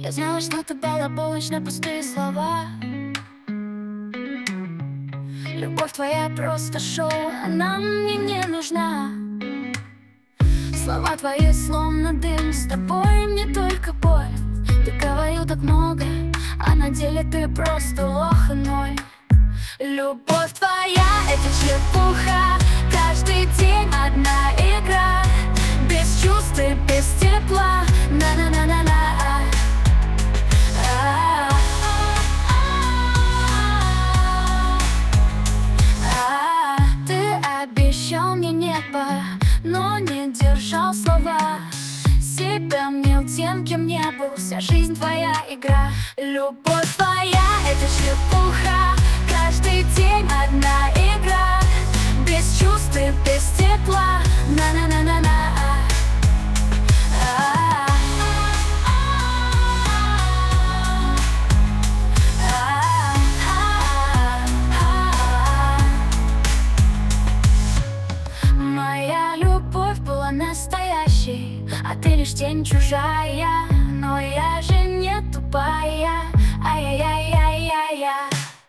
Я знала, что ты балаболочь на пустые слова. Любовь твоя просто шоу, она мне не нужна. Слова твои словно дым, с тобой мне только боль. Ты говорил так много, а на деле ты просто лох иной. Любовь твоя — это чепуха, каждый день одна игра. Без чувств и без тепла, на-на-на-на-на. Ты обещал мне небо, но не держал слова. Себя мнил тем, кем не был, вся жизнь твоя игра. Любовь твоя — это чепуха, каждый день одна игра. Без чувств и без тепла, на-на-на-на-на. Моя любовь была настоящей, а ты лишь тень чужая. Но я же не тупая, ай-яй-яй-яй-яй-яй.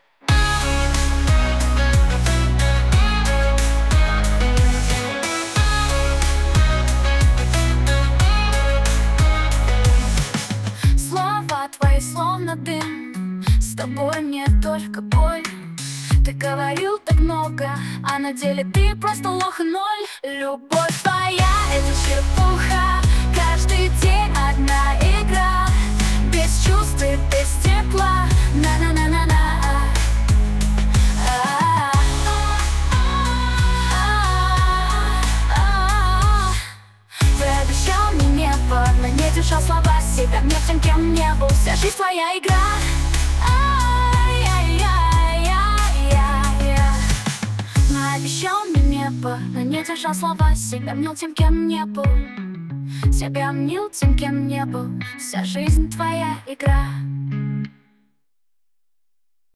Слова твои словно дым, с тобой мне только боль. Ты говорил так много, а на деле ты просто лох и ноль. Любовь твоя — это чепуха, каждый день одна игра. Без чувств и без тепла, на-на-на-на-на. Ты обещал мне небо, но не держал слова. Себя мне тем, кем не был, вся жизнь твоя игра. Обещал мне небо, но не держал слова. Себя мнил тем, кем не был. Себя мнил тем, кем не был. Вся жизнь твоя игра.